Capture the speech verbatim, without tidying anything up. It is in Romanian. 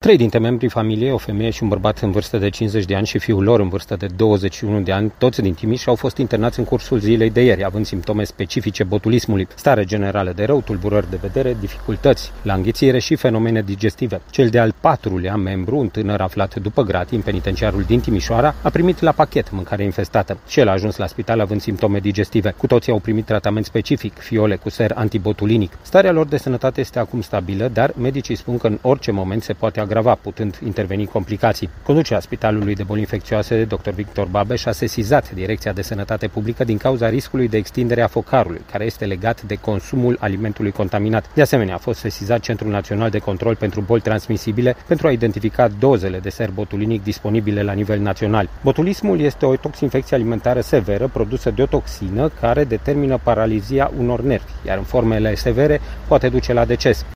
Trei dintre membrii familiei, o femeie și un bărbat în vârstă de cincizeci de ani și fiul lor în vârstă de douăzeci și unu de ani, toți din Timiș, au fost internați în cursul zilei de ieri, având simptome specifice botulismului, stare generală de rău, tulburări de vedere, dificultăți la înghițire și fenomene digestive. Cel de-al patrulea membru, un tânăr aflat după gratii în penitenciarul din Timișoara, a primit la pachet mâncare infestată și el a ajuns la spital având simptome digestive. Cu toții au primit tratament specific, fiole cu ser antibotulinic. Starea lor de sănătate este acum stabilă, dar medicii spun că în orice moment se poate agrava, putând interveni complicații. Conducerea Spitalului de Boli Infecțioase, doctor Victor Babeș, a sesizat Direcția de Sănătate Publică din cauza riscului de extindere a focarului, care este legat de consumul alimentului contaminat. De asemenea, a fost sesizat Centrul Național de Control pentru Boli Transmisibile pentru a identifica dozele de ser botulinic disponibile la nivel național. Botulismul este o toxinfecție alimentară severă produsă de o toxină care determină paralizia unor nervi, iar în formele severe poate duce la deces.